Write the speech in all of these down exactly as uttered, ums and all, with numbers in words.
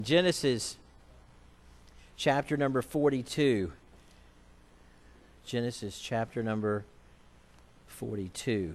Genesis chapter number forty-two. Genesis chapter number forty-two.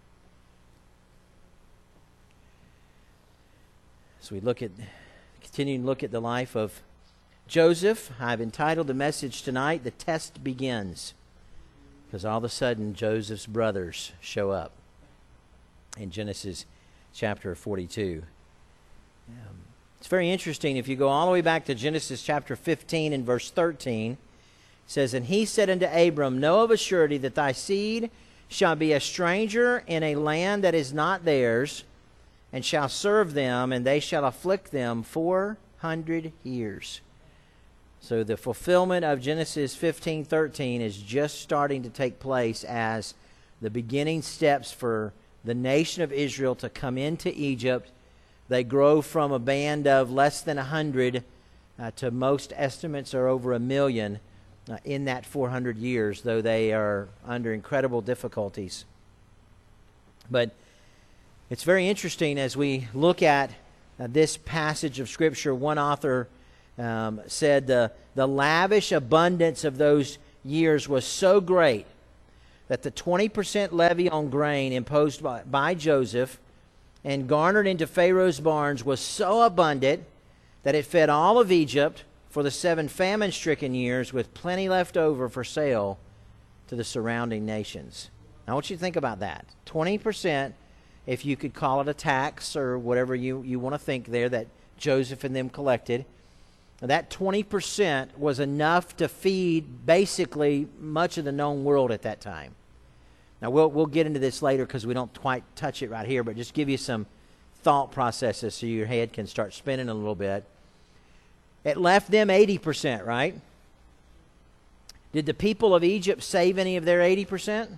As we look at, continue to look at the life of Joseph, I've entitled the message tonight, "The Test Begins." Because all of a sudden, Joseph's brothers show up in Genesis chapter forty-two. Um, it's very interesting. If you go all the way back to Genesis chapter fifteen and verse thirteen, it says, "And he said unto Abram, Know of a surety that thy seed shall be a stranger in a land that is not theirs, and shall serve them, and they shall afflict them four hundred years." So the fulfillment of Genesis fifteen thirteen is just starting to take place as the beginning steps for the nation of Israel to come into Egypt. They grow from a band of less than a hundred uh, to most estimates are over a million uh, in that four hundred years, though they are under incredible difficulties. But it's very interesting as we look at uh, this passage of Scripture. One author um, said the, the lavish abundance of those years was so great that the twenty percent levy on grain imposed by, by Joseph and garnered into Pharaoh's barns was so abundant that it fed all of Egypt for the seven famine-stricken years, with plenty left over for sale to the surrounding nations. Now I want you to think about that. twenty percent, if you could call it a tax or whatever you, you want to think there, that Joseph and them collected. That twenty percent was enough to feed basically much of the known world at that time. Now, we'll, we'll get into this later because we don't quite touch it right here, but just give you some thought processes so your head can start spinning a little bit. It left them eighty percent, right? Did the people of Egypt save any of their eighty percent?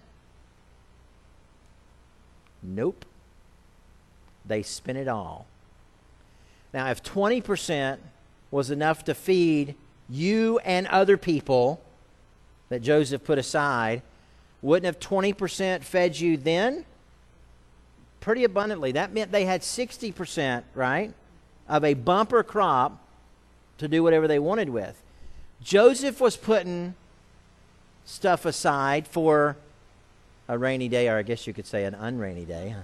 Nope. They spent it all. Now, if twenty percent was enough to feed you and other people that Joseph put aside, wouldn't have twenty percent fed you then? Pretty abundantly. That meant they had sixty percent, right, of a bumper crop to do whatever they wanted with. Joseph was putting stuff aside for a rainy day, or I guess you could say an unrainy day.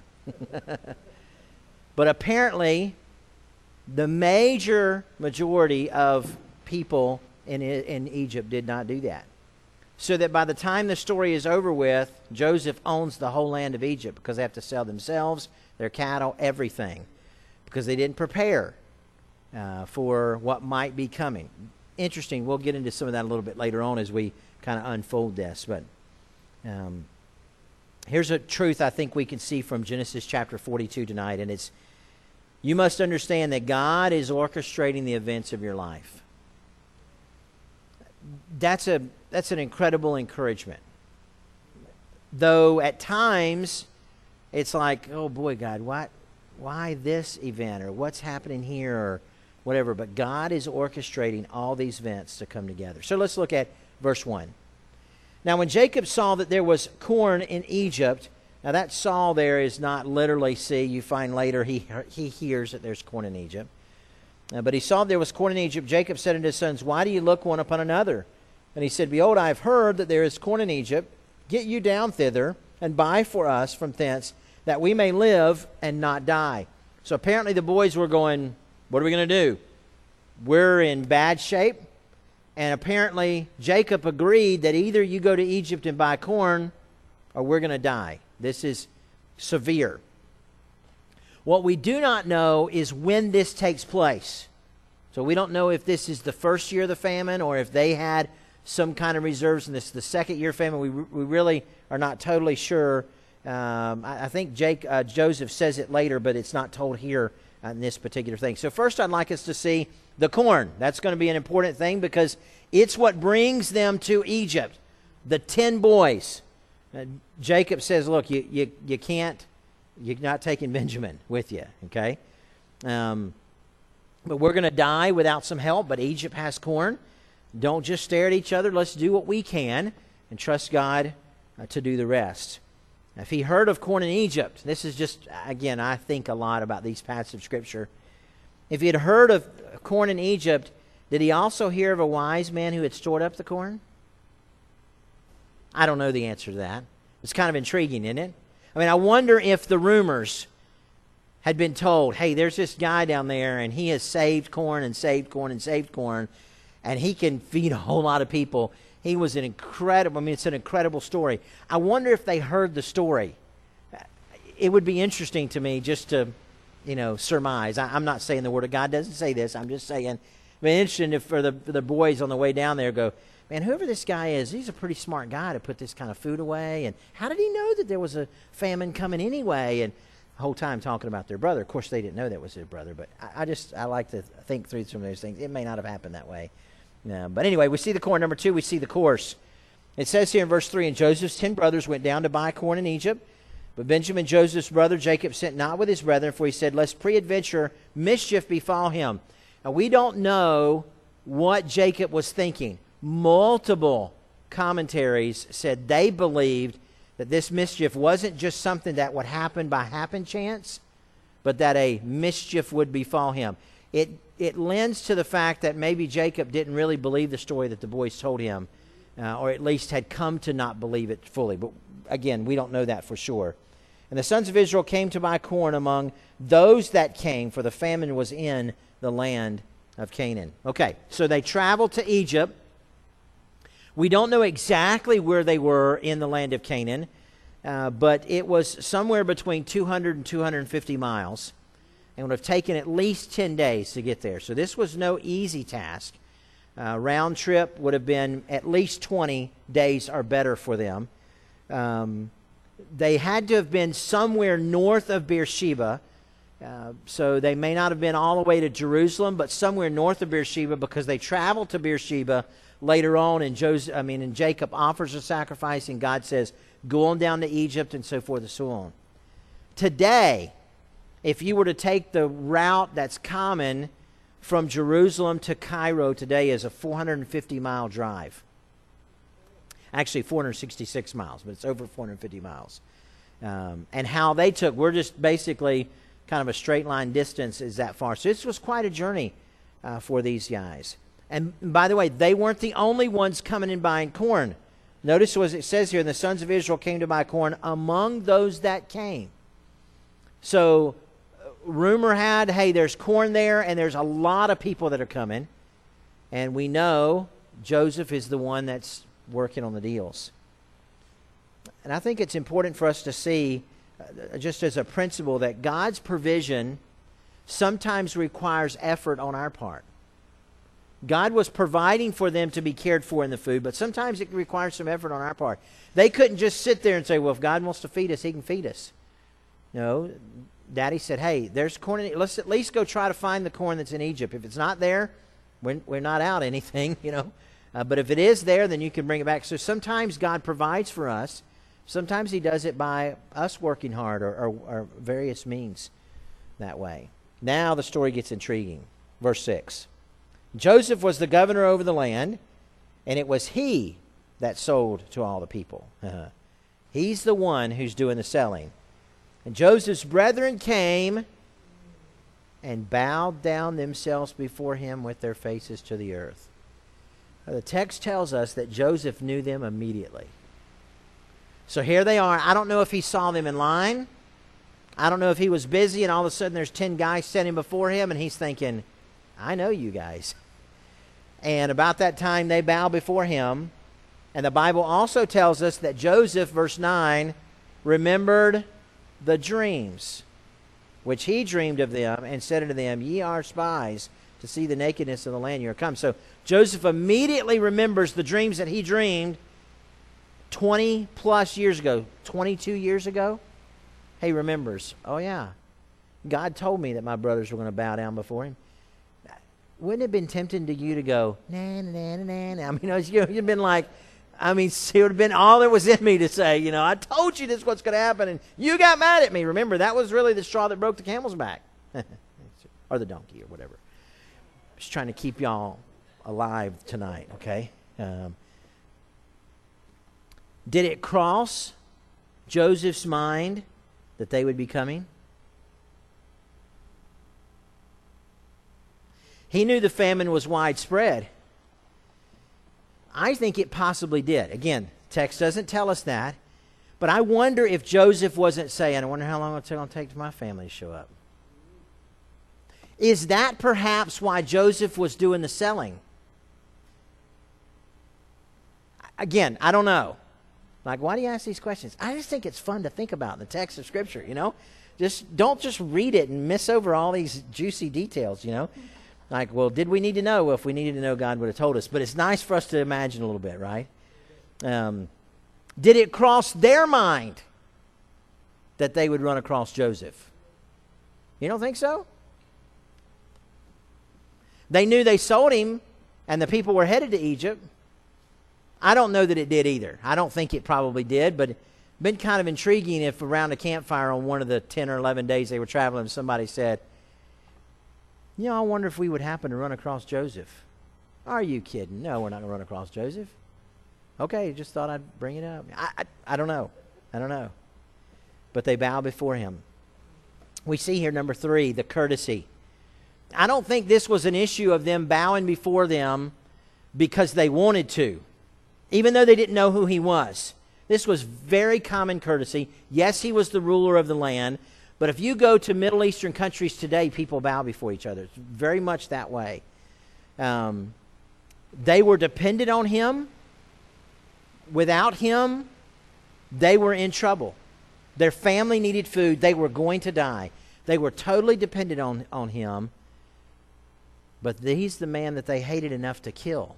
But apparently, the major majority of people in, in Egypt did not do that. So that by the time the story is over with, Joseph owns the whole land of Egypt because they have to sell themselves, their cattle, everything, because they didn't prepare uh, for what might be coming. Interesting. We'll get into some of that a little bit later on as we kind of unfold this. But um, here's a truth I think we can see from Genesis chapter forty-two tonight, and it's, you must understand that God is orchestrating the events of your life. That's a that's an incredible encouragement. Though at times it's like, oh boy, God, what, why this event, or what's happening here, or whatever. But God is orchestrating all these events to come together. So let's look at verse one. Now when Jacob saw that there was corn in Egypt, now that saw there is not literally see. You find later he he hears that there's corn in Egypt. Uh, but he saw there was corn in Egypt. Jacob said unto his sons, Why do you look one upon another? And he said, Behold, I have heard that there is corn in Egypt. Get you down thither, and buy for us from thence, that we may live and not die. So apparently the boys were going, what are we going to do? We're in bad shape. And apparently Jacob agreed that either you go to Egypt and buy corn, or we're going to die. This is severe. What we do not know is when this takes place. So we don't know if this is the first year of the famine or if they had some kind of reserves and this is the second year famine. We, we really are not totally sure. Um, I, I think Jake, uh, Joseph says it later, but it's not told here in this particular thing. So first I'd like us to see the corn. That's going to be an important thing because it's what brings them to Egypt. The ten boys. Uh, Jacob says, look, you, you, you can't, you're not taking Benjamin with you, okay? Um, but we're going to die without some help, but Egypt has corn. Don't just stare at each other. Let's do what we can and trust God uh, to do the rest. If he heard of corn in Egypt, this is just, again, I think a lot about these passages of Scripture. If he had heard of corn in Egypt, did he also hear of a wise man who had stored up the corn? I don't know the answer to that. It's kind of intriguing, isn't it? I mean, I wonder if the rumors had been told, hey, there's this guy down there, and he has saved corn and saved corn and saved corn, and he can feed a whole lot of people. He was an incredible, I mean, it's an incredible story. I wonder if they heard the story. It would be interesting to me just to, you know, surmise. I, I'm not saying the Word of God doesn't say this. I'm just saying, it'd be interesting if for the, for the boys on the way down there go, man, whoever this guy is, he's a pretty smart guy to put this kind of food away. And how did he know that there was a famine coming anyway? And the whole time talking about their brother. Of course, they didn't know that was their brother. But I, I just, I like to think through some of those things. It may not have happened that way. No, but anyway, we see the corn. Number two, we see the course. It says here in verse three, and Joseph's ten brothers went down to buy corn in Egypt. But Benjamin, Joseph's brother, Jacob, sent not with his brethren, for he said, lest peradventure mischief befall him. Now, we don't know what Jacob was thinking. Multiple commentaries said they believed that this mischief wasn't just something that would happen by happen chance, but that a mischief would befall him. It, it lends to the fact that maybe Jacob didn't really believe the story that the boys told him, uh, or at least had come to not believe it fully. But again, we don't know that for sure. And the sons of Israel came to buy corn among those that came, for the famine was in the land of Canaan. Okay, so they traveled to Egypt. We don't know exactly where they were in the land of Canaan, uh, but it was somewhere between two hundred and two hundred fifty miles. And would have taken at least ten days to get there. So this was no easy task. Uh, round trip would have been at least twenty days or better for them. Um, they had to have been somewhere north of Beersheba. Uh, so they may not have been all the way to Jerusalem, but somewhere north of Beersheba, because they traveled to Beersheba later on, and Joseph, I mean, and Jacob offers a sacrifice, and God says, go on down to Egypt, and so forth and so on. Today, if you were to take the route that's common from Jerusalem to Cairo today, is a four hundred fifty mile drive. Actually, four hundred sixty-six miles, but it's over four hundred fifty miles. Um, and how they took, we're just basically kind of a straight line distance is that far. So this was quite a journey uh, for these guys. And by the way, they weren't the only ones coming and buying corn. Notice what it says here, and the sons of Israel came to buy corn among those that came. So rumor had, hey, there's corn there, and there's a lot of people that are coming. And we know Joseph is the one that's working on the deals. And I think it's important for us to see, uh, just as a principle, that God's provision sometimes requires effort on our part. God was providing for them to be cared for in the food, but sometimes it requires some effort on our part. They couldn't just sit there and say, well, if God wants to feed us, he can feed us. No, Daddy said, hey, there's corn in, let's at least go try to find the corn that's in Egypt. If it's not there, we're, we're not out anything, you know. Uh, but if it is there, then you can bring it back. So sometimes God provides for us. Sometimes he does it by us working hard, or, or, or various means that way. Now the story gets intriguing. Verse six. Joseph was the governor over the land, and it was he that sold to all the people. He's the one who's doing the selling. And Joseph's brethren came and bowed down themselves before him with their faces to the earth. Now, the text tells us that Joseph knew them immediately. So here they are. I don't know if he saw them in line. I don't know if he was busy and all of a sudden there's ten guys standing before him and he's thinking, I know you guys. And about that time they bow before him. And the Bible also tells us that Joseph, verse nine, remembered the dreams which he dreamed of them, and said unto them, ye are spies to see the nakedness of the land you are come. So Joseph immediately remembers the dreams that he dreamed twenty plus years ago, twenty-two years ago. He remembers, oh yeah, God told me that my brothers were going to bow down before him. Wouldn't it have been tempting to you to go, nah, nah, nah, nah, nah. I mean, you know, you'd been like, I mean, it would have been all there was in me to say, you know, I told you this is what's going to happen, and you got mad at me. Remember, that was really the straw that broke the camel's back. Or the donkey, or whatever. Just trying to keep y'all alive tonight, okay? Um, did it cross Joseph's mind that they would be coming? He knew the famine was widespread. I think it possibly did. Again, text doesn't tell us that. But I wonder if Joseph wasn't saying, I wonder how long it's going to take for my family to show up. Is that perhaps why Joseph was doing the selling? Again, I don't know. Like, why do you ask these questions? I just think it's fun to think about in the text of Scripture, you know? Just don't just read it and miss over all these juicy details, you know? Like, well, did we need to know? Well, if we needed to know, God would have told us. But it's nice for us to imagine a little bit, right? Um, did it cross their mind that they would run across Joseph? You don't think so? They knew they sold him and the people were headed to Egypt. I don't know that it did either. I don't think it probably did, but it's been kind of intriguing if around a campfire on one of the ten or eleven days they were traveling, somebody said, you know, I wonder if we would happen to run across Joseph. Are you kidding? No, we're not going to run across Joseph. Okay, just thought I'd bring it up. I, I, I don't know. I don't know. But they bow before him. We see here, number three, the courtesy. I don't think this was an issue of them bowing before them because they wanted to, even though they didn't know who he was. This was very common courtesy. Yes, he was the ruler of the land, but if you go to Middle Eastern countries today, people bow before each other. It's very much that way. Um, they were dependent on him. Without him, they were in trouble. Their family needed food. They were going to die. They were totally dependent on, on him. But he's the man that they hated enough to kill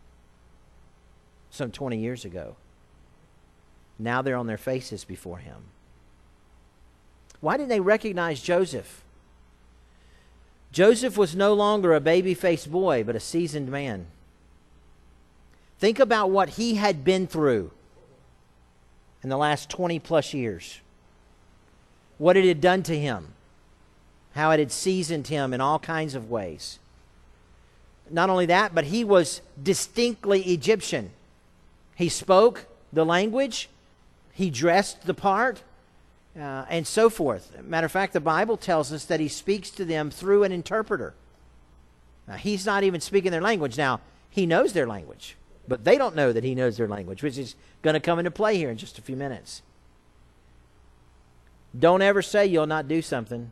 some twenty years ago. Now they're on their faces before him. Why didn't they recognize Joseph? Joseph was no longer a baby-faced boy, but a seasoned man. Think about what he had been through in the last twenty plus years. What it had done to him. How it had seasoned him in all kinds of ways. Not only that, but he was distinctly Egyptian. He spoke the language. He dressed the part. Uh, and so forth. Matter of fact, the Bible tells us that he speaks to them through an interpreter. Now, he's not even speaking their language. Now, he knows their language, but they don't know that he knows their language, which is going to come into play here in just a few minutes. Don't ever say you'll not do something.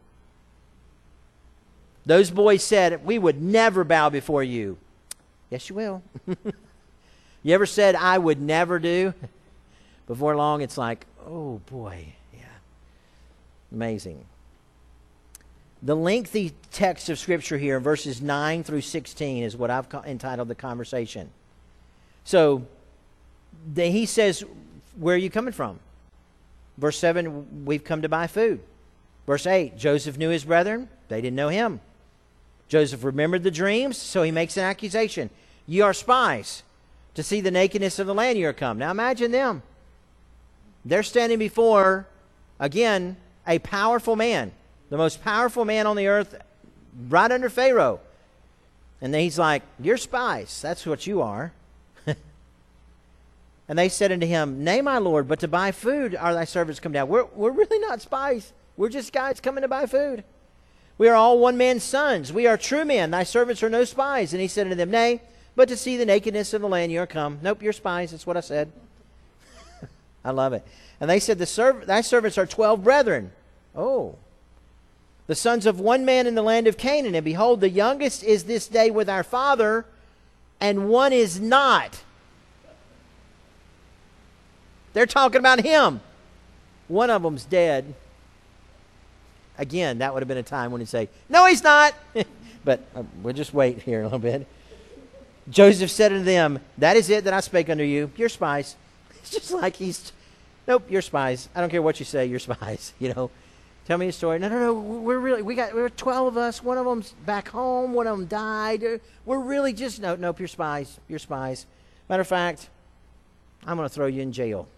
Those boys said, we would never bow before you. Yes, you will. You ever said, I would never do? Before long, it's like, oh boy. Amazing. The lengthy text of Scripture here, verses nine through sixteen, is what I've entitled the conversation. So, the, he says, where are you coming from? Verse seven, we've come to buy food. Verse eight, Joseph knew his brethren. They didn't know him. Joseph remembered the dreams, so he makes an accusation. You are spies to see the nakedness of the land you are come. Now imagine them. They're standing before, again, a powerful man, the most powerful man on the earth, right under Pharaoh. And then he's like, you're spies. That's what you are. And they said unto him, nay, my lord, but to buy food are thy servants come down. We're, we're really not spies. We're just guys coming to buy food. We are all one man's sons. We are true men. Thy servants are no spies. And he said unto them, nay, but to see the nakedness of the land you are come. Nope, you're spies. That's what I said. I love it. And they said, the serv- thy servants are twelve brethren. Oh. The sons of one man in the land of Canaan. And behold, the youngest is this day with our father, and one is not. They're talking about him. One of them's dead. Again, that would have been a time when he'd say, no, he's not. But uh, we'll just wait here a little bit. Joseph said unto them, that is it that I spake unto you. You're spies. It's just like he's, nope, you're spies. I don't care what you say, you're spies. You know, tell me a story. No, no, no, we're really, we got, we're twelve of us. One of them's back home. One of them died. We're really just, no, nope, you're spies. You're spies. Matter of fact, I'm going to throw you in jail.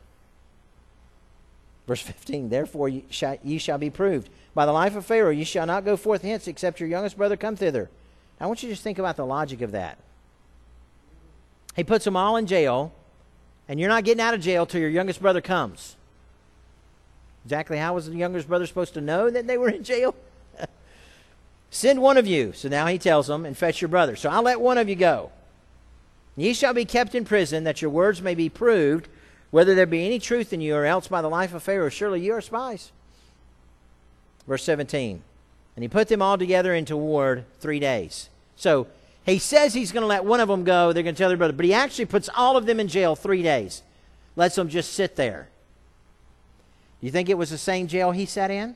Verse fifteen, therefore ye shall, ye shall be proved. By the life of Pharaoh, ye shall not go forth hence, except your youngest brother come thither. I want you to just think about the logic of that. He puts them all in jail, and you're not getting out of jail till your youngest brother comes. Exactly how was the youngest brother supposed to know that they were in jail? Send one of you, so now he tells them, and fetch your brother. So I'll let one of you go. Ye shall be kept in prison, that your words may be proved, whether there be any truth in you, or else by the life of Pharaoh, surely you are spies. Verse seventeen. And he put them all together into ward three days. So he says he's going to let one of them go. They're going to tell their brother. But he actually puts all of them in jail three days. Lets them just sit there. Do you think it was the same jail he sat in?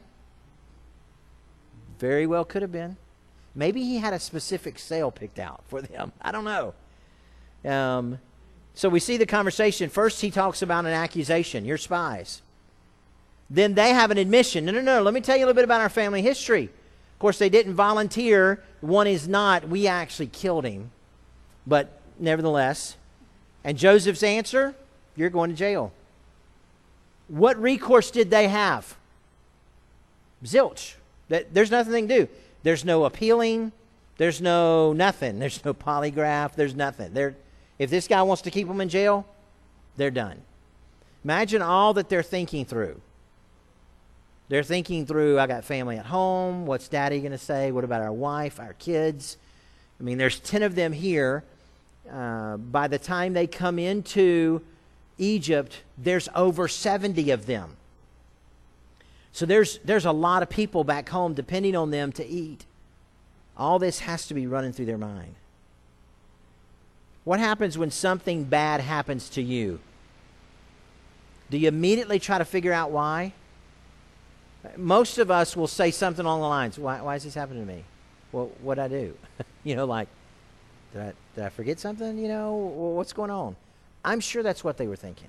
Very well could have been. Maybe he had a specific cell picked out for them. I don't know. Um, so we see the conversation. First he talks about an accusation. You're spies. Then they have an admission. No, no, no. Let me tell you a little bit about our family history. Of course, they didn't volunteer. One is not. We actually killed him. But nevertheless. And Joseph's answer, you're going to jail. What recourse did they have? Zilch. There's nothing they can do. There's no appealing. There's no nothing. There's no polygraph. There's nothing. They're, if this guy wants to keep them in jail, they're done. Imagine all that they're thinking through. They're thinking through, I got family at home. What's Daddy going to say? What about our wife, our kids? I mean, there's ten of them here. Uh, by the time they come into Egypt, there's over seventy of them. So there's, there's a lot of people back home depending on them to eat. All this has to be running through their mind. What happens when something bad happens to you? Do you immediately try to figure out why? Most of us will say something along the lines, why, why is this happening to me? Well, what'd I do? you know, like, did I, did I forget something? You know, well, what's going on? I'm sure that's what they were thinking.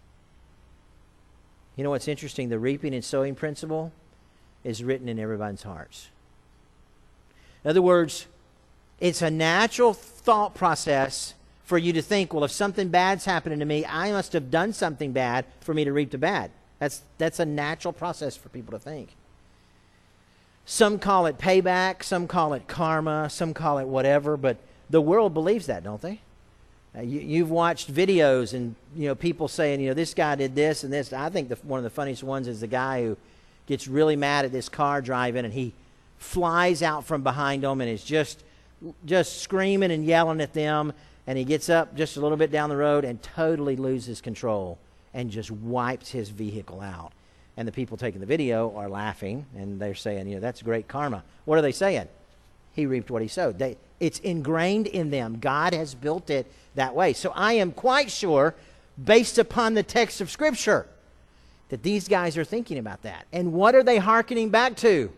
You know what's interesting? The reaping and sowing principle is written in everybody's hearts. In other words, it's a natural thought process for you to think, well, if something bad's happening to me, I must have done something bad for me to reap the bad. That's, that's a natural process for people to think. Some call it payback, some call it karma, some call it whatever, but the world believes that, don't they? Uh, you, you've watched videos and, you know, people saying, you know, this guy did this and this. I think the, one of the funniest ones is the guy who gets really mad at this car driving and he flies out from behind them and is just, just screaming and yelling at them. And he gets up just a little bit down the road and totally loses control and just wipes his vehicle out. And the people taking the video are laughing and they're saying, you know, that's great karma. What are they saying? He reaped what he sowed. They, it's ingrained in them. God has built it that way. So I am quite sure, based upon the text of Scripture, that these guys are thinking about that. And what are they hearkening back to?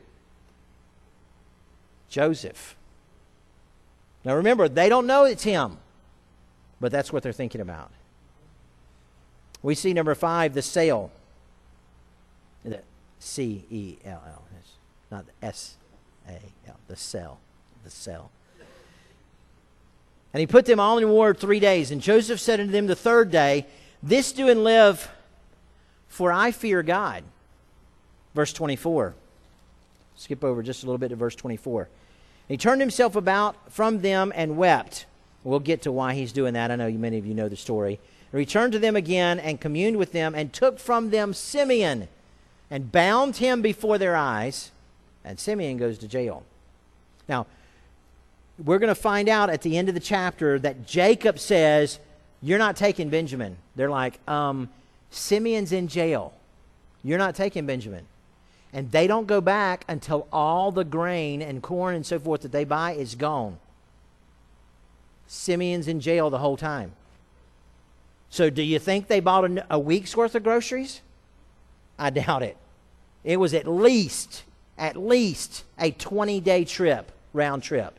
Joseph. Now remember, they don't know it's him, but that's what they're thinking about. We see number five, the sale. The C E L L. Not the S A L. The cell. The cell. And he put them all in ward three days. And Joseph said unto them the third day, this do and live, for I fear God. Verse twenty-four. Skip over just a little bit to verse twenty-four. And he turned himself about from them and wept. We'll get to why he's doing that. I know many of you know the story. And returned to them again and communed with them and took from them Simeon and bound him before their eyes. And Simeon goes to jail. Now, we're going to find out at the end of the chapter that Jacob says, you're not taking Benjamin. They're like, um, Simeon's in jail. You're not taking Benjamin. And they don't go back until all the grain and corn and so forth that they buy is gone. Simeon's in jail the whole time. So do you think they bought a, a week's worth of groceries? I doubt it. It was at least, at least a twenty-day trip, round trip.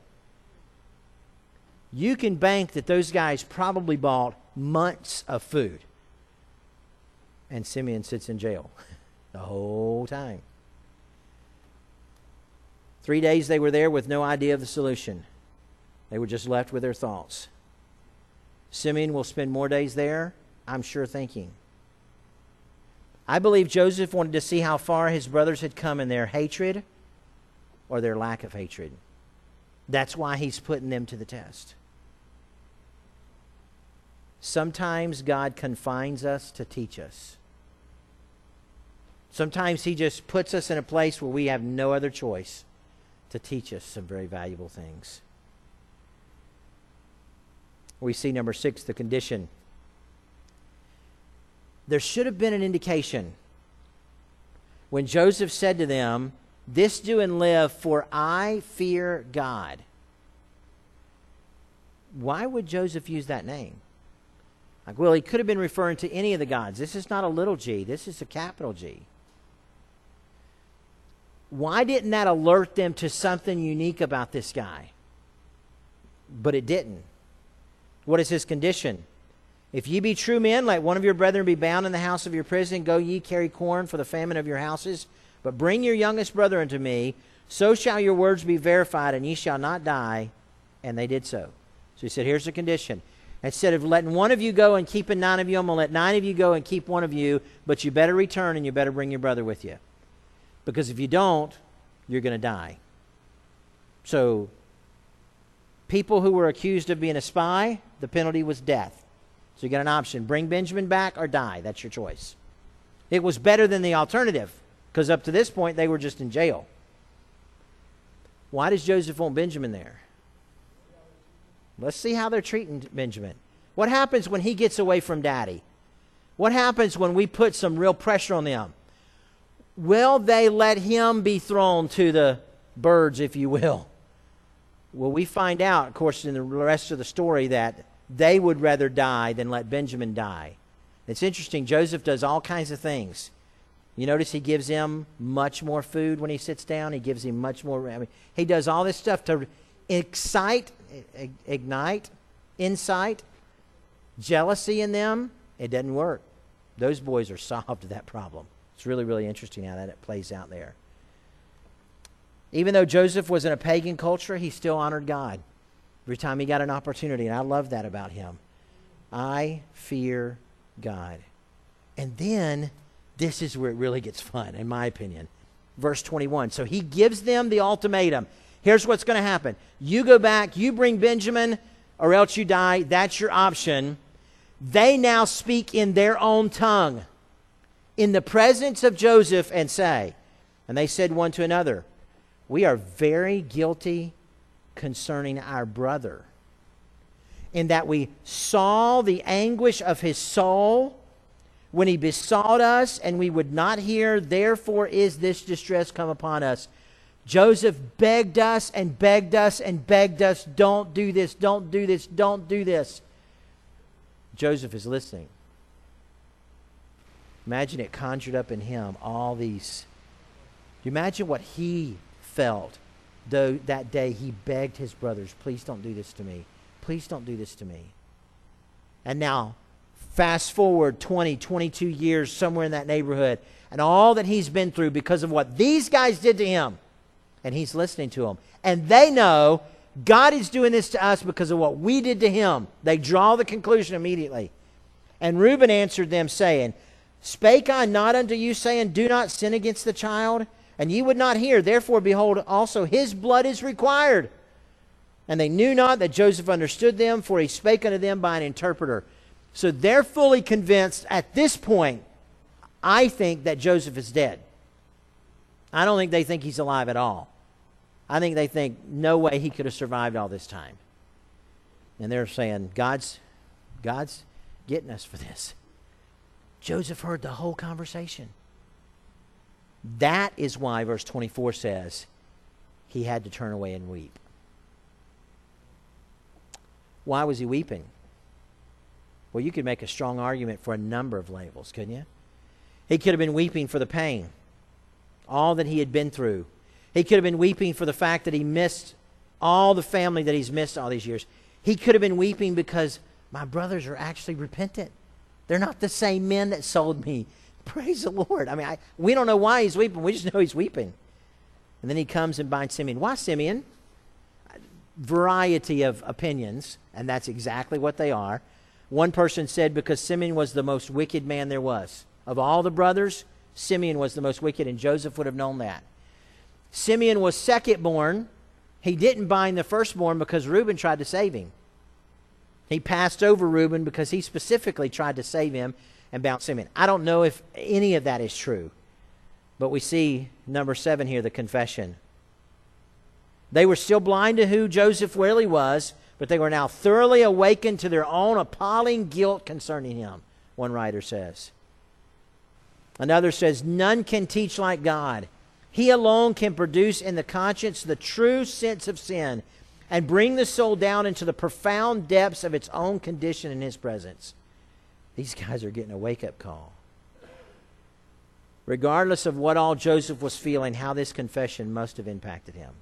You can bank that those guys probably bought months of food. And Simeon sits in jail the whole time. Three days they were there with no idea of the solution. They were just left with their thoughts. Simeon will spend more days there, I'm sure, thinking. I believe Joseph wanted to see how far his brothers had come in their hatred or their lack of hatred. That's why he's putting them to the test. Sometimes God confines us to teach us. Sometimes he just puts us in a place where we have no other choice to teach us some very valuable things. We see number six, the condition. There should have been an indication when Joseph said to them, "This do and live, for I fear God." Why would Joseph use that name? Like, well, he could have been referring to any of the gods. This is not a little g. This is a capital G. Why didn't that alert them to something unique about this guy? But it didn't. What is his condition? "If ye be true men, let one of your brethren be bound in the house of your prison. Go ye carry corn for the famine of your houses. But bring your youngest brother unto me. So shall your words be verified, and ye shall not die." And they did so. So he said, here's the condition. Instead of letting one of you go and keeping nine of you, I'm going to let nine of you go and keep one of you. But you better return, and you better bring your brother with you. Because if you don't, you're going to die. So people who were accused of being a spy, the penalty was death. So you got an option. Bring Benjamin back or die. That's your choice. It was better than the alternative, because up to this point, they were just in jail. Why does Joseph want Benjamin there? Let's see how they're treating Benjamin. What happens when he gets away from daddy? What happens when we put some real pressure on them? Will they let him be thrown to the birds, if you will? Well, we find out, of course, in the rest of the story that they would rather die than let Benjamin die. It's interesting. Joseph does all kinds of things. You notice he gives him much more food when he sits down. He gives him much more. I mean, he does all this stuff to excite, ignite, insight, jealousy in them. It doesn't work. Those boys are solved that problem. It's really, really interesting how that it plays out there. Even though Joseph was in a pagan culture, he still honored God every time he got an opportunity, and I love that about him. I fear God. And then this is where it really gets fun, in my opinion. Verse twenty-one. So he gives them the ultimatum. Here's what's going to happen. You go back, you bring Benjamin, or else you die. That's your option. They now speak in their own tongue in the presence of Joseph and say, and they said one to another, "We are very guilty concerning our brother, in that we saw the anguish of his soul when he besought us, and we would not hear. Therefore is this distress come upon us." Joseph begged us and begged us and begged us, don't do this, don't do this, don't do this. Joseph is listening. Imagine it conjured up in him all these. Do you imagine what he felt though that day he begged his brothers, please don't do this to me. Please don't do this to me. And now, fast forward twenty, twenty-two years, somewhere in that neighborhood, and all that he's been through because of what these guys did to him. And he's listening to them. And they know God is doing this to us because of what we did to him. They draw the conclusion immediately. And Reuben answered them, saying, "Spake I not unto you, saying, do not sin against the child? And ye would not hear. Therefore, behold, also his blood is required." And they knew not that Joseph understood them, for he spake unto them by an interpreter. So they're fully convinced at this point, I think, that Joseph is dead. I don't think they think he's alive at all. I think they think no way he could have survived all this time. And they're saying, God's, God's getting us for this. Joseph heard the whole conversation. That is why verse twenty-four says he had to turn away and weep. Why was he weeping? Well, you could make a strong argument for a number of labels, couldn't you? He could have been weeping for the pain, all that he had been through. He could have been weeping for the fact that he missed all the family that he's missed all these years. He could have been weeping because my brothers are actually repentant. They're not the same men that sold me. Praise the Lord. I mean, I, we don't know why he's weeping. We just know he's weeping. And then he comes and binds Simeon. Why Simeon? Variety of opinions, and that's exactly what they are. One person said because Simeon was the most wicked man there was. Of all the brothers, Simeon was the most wicked, and Joseph would have known that. Simeon was second born. He didn't bind the firstborn because Reuben tried to save him. He passed over Reuben because he specifically tried to save him and bound Simeon. I don't know if any of that is true. But we see number seven here, the confession. They were still blind to who Joseph really was, but they were now thoroughly awakened to their own appalling guilt concerning him, one writer says. Another says, none can teach like God. He alone can produce in the conscience the true sense of sin and bring the soul down into the profound depths of its own condition in His presence. These guys are getting a wake-up call. Regardless of what all Joseph was feeling, how this confession must have impacted him.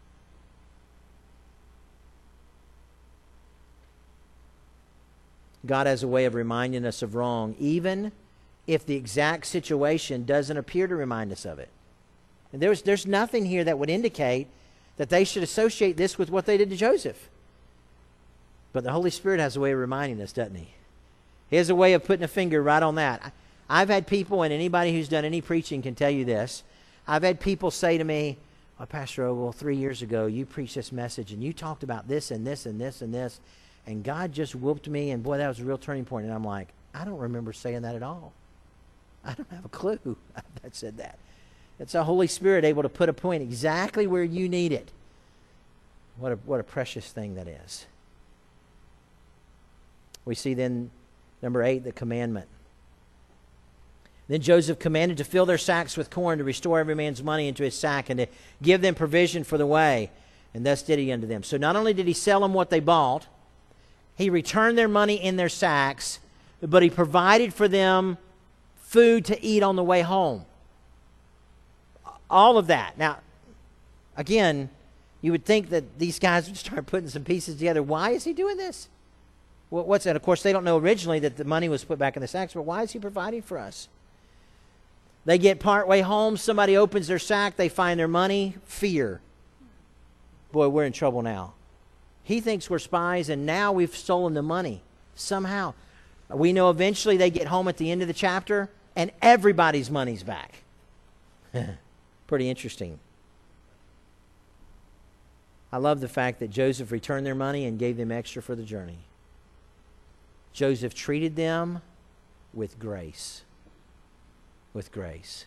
God has a way of reminding us of wrong, even if the exact situation doesn't appear to remind us of it. And there's, there's nothing here that would indicate that they should associate this with what they did to Joseph. But the Holy Spirit has a way of reminding us, doesn't He? He has a way of putting a finger right on that. I've had people, and anybody who's done any preaching can tell you this, I've had people say to me, oh, Pastor Ogle, three years ago you preached this message and you talked about this and this and this and this, and God just whooped me, and boy, that was a real turning point. And I'm like, I don't remember saying that at all. I don't have a clue that said that. It's the Holy Spirit able to put a point exactly where you need it. What a, what a precious thing that is. We see then, number eight, the commandment. Then Joseph commanded to fill their sacks with corn, to restore every man's money into his sack, and to give them provision for the way. And thus did he unto them. So not only did he sell them what they bought, he returned their money in their sacks, but he provided for them food to eat on the way home. All of that. Now, again, you would think that these guys would start putting some pieces together. Why is he doing this? Well, what's that? Of course, they don't know originally that the money was put back in the sacks, but why is he providing for us? They get part way home, somebody opens their sack, they find their money, fear. Boy, we're in trouble now. He thinks we're spies, and now we've stolen the money somehow. We know eventually they get home at the end of the chapter, and everybody's money's back. Pretty interesting. I love the fact that Joseph returned their money and gave them extra for the journey. Joseph treated them with grace. With grace.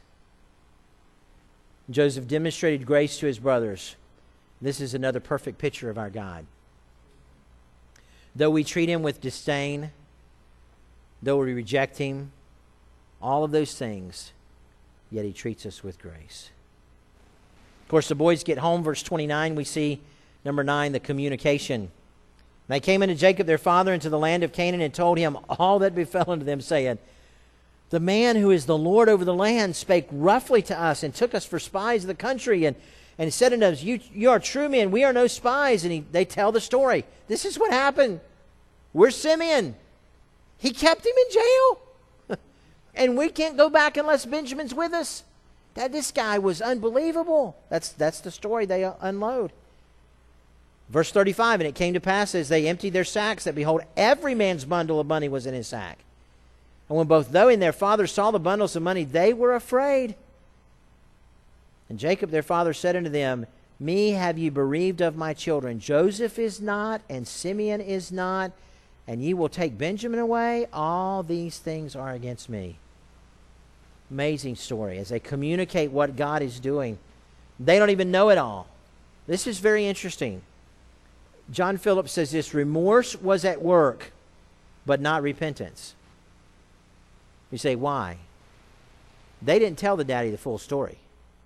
Joseph demonstrated grace to his brothers. This is another perfect picture of our God. Though we treat him with disdain, though we reject him, all of those things, yet he treats us with grace. Of course, the boys get home, verse twenty-nine, we see, number nine, the communication. They came unto Jacob their father into the land of Canaan and told him all that befell unto them, saying, the man who is the Lord over the land spake roughly to us and took us for spies of the country, and, and said unto us, you, you are true men, we are no spies. And he, they tell the story. This is what happened. We're Simeon. He kept him in jail. And we can't go back unless Benjamin's with us. That this guy was unbelievable. That's, that's the story they unload. Verse thirty-five, and it came to pass as they emptied their sacks that, behold, every man's bundle of money was in his sack. And when both they and their father saw the bundles of money, they were afraid. And Jacob their father said unto them, me have ye bereaved of my children. Joseph is not, and Simeon is not, and ye will take Benjamin away. All these things are against me. Amazing story as they communicate what God is doing. They don't even know it all. This is very interesting. John Phillips says this, remorse was at work, but not repentance. You say, why? They didn't tell the daddy the full story.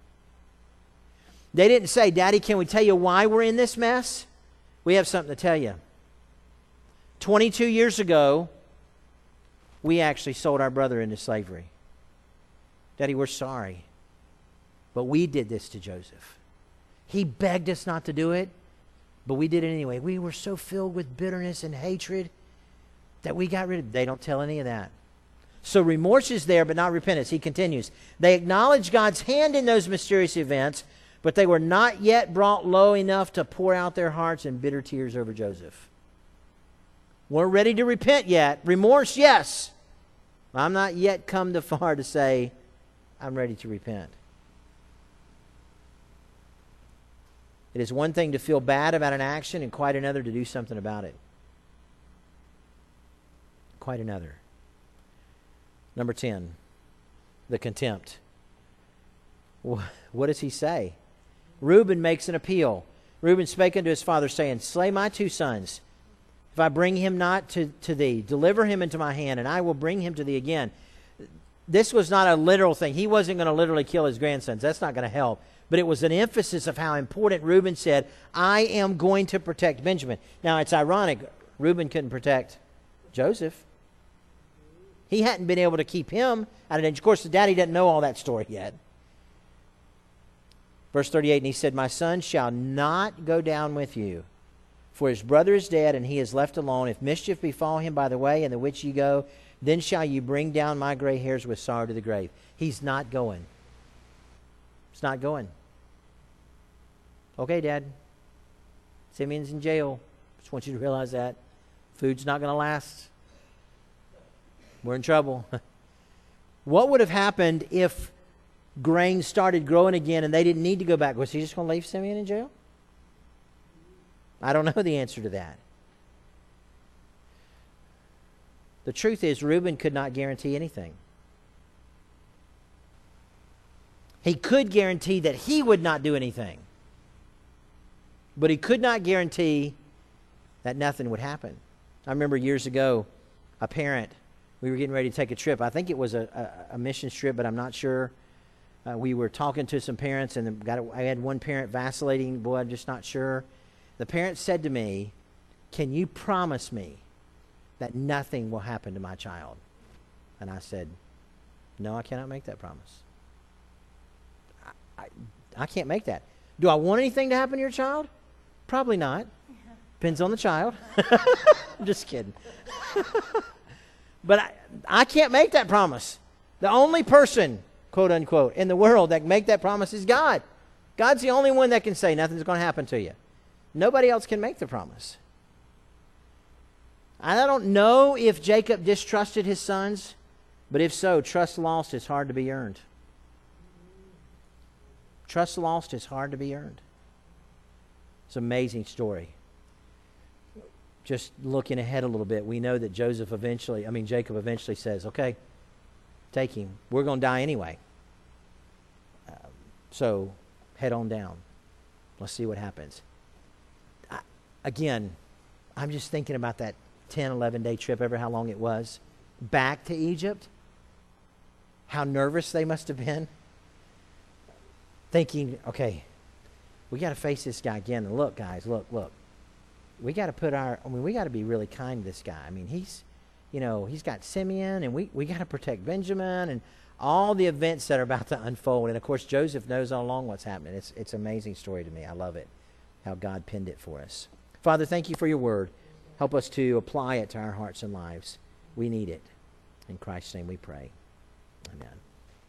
They didn't say, Daddy, can we tell you why we're in this mess? We have something to tell you. twenty-two years ago, we actually sold our brother into slavery. Daddy, we're sorry. But we did this to Joseph. He begged us not to do it, but we did it anyway. We were so filled with bitterness and hatred that we got rid of it. They don't tell any of that. So remorse is there, but not repentance. He continues. They acknowledge God's hand in those mysterious events, but they were not yet brought low enough to pour out their hearts in bitter tears over Joseph. Weren't ready to repent yet. Remorse, yes. I'm not yet come too far to say, I'm ready to repent. It is one thing to feel bad about an action and quite another to do something about it. Quite another. Number ten, the contempt. What does he say? Reuben makes an appeal. Reuben spake unto his father, saying, Slay my two sons, if I bring him not to, to thee. Deliver him into my hand, and I will bring him to thee again. This was not a literal thing. He wasn't going to literally kill his grandsons. That's not going to help. But it was an emphasis of how important Reuben said, I am going to protect Benjamin. Now, it's ironic. Reuben couldn't protect Joseph. He hadn't been able to keep him out of danger. Of course, the daddy doesn't know all that story yet. Verse thirty-eight, and he said, My son shall not go down with you, for his brother is dead, and he is left alone. If mischief befall him by the way in the which ye go, then shall you bring down my gray hairs with sorrow to the grave. He's not going. He's not going. Okay, Dad. Simeon's in jail. Just want you to realize that. Food's not going to last. We're in trouble. What would have happened if grain started growing again and they didn't need to go back? Was he just going to leave Simeon in jail? I don't know the answer to that. The truth is, Reuben could not guarantee anything. He could guarantee that he would not do anything. But he could not guarantee that nothing would happen. I remember years ago, a parent, we were getting ready to take a trip. I think it was a, a, a mission trip, but I'm not sure. Uh, we were talking to some parents, and got a, I had one parent vacillating. Boy, I'm just not sure. The parent said to me, Can you promise me that nothing will happen to my child? And I said, No, I cannot make that promise. I, I, I can't make that. Do I want anything to happen to your child? Probably not. Depends on the child. I'm just kidding. But I, I can't make that promise. The only person, quote unquote, in the world that can make that promise is God. God's the only one that can say nothing's going to happen to you. Nobody else can make the promise. I don't know if Jacob distrusted his sons, but if so, trust lost is hard to be earned. Trust lost is hard to be earned. It's an amazing story. Just looking ahead a little bit, we know that Joseph eventually, I mean Jacob eventually says, okay, take him. We're going to die anyway. Uh, so head on down. Let's see what happens. I, again, I'm just thinking about that ten, eleven day trip, ever how long it was, back to Egypt. How nervous they must have been. Thinking, okay, we got to face this guy again. And look, guys, look, look. We got to put our, I mean, we got to be really kind to this guy. I mean, he's, you know, he's got Simeon, and we, we got to protect Benjamin, and all the events that are about to unfold. And, of course, Joseph knows all along what's happening. It's, it's an amazing story to me. I love it, how God penned it for us. Father, thank you for your word. Help us to apply it to our hearts and lives. We need it. In Christ's name we pray. Amen.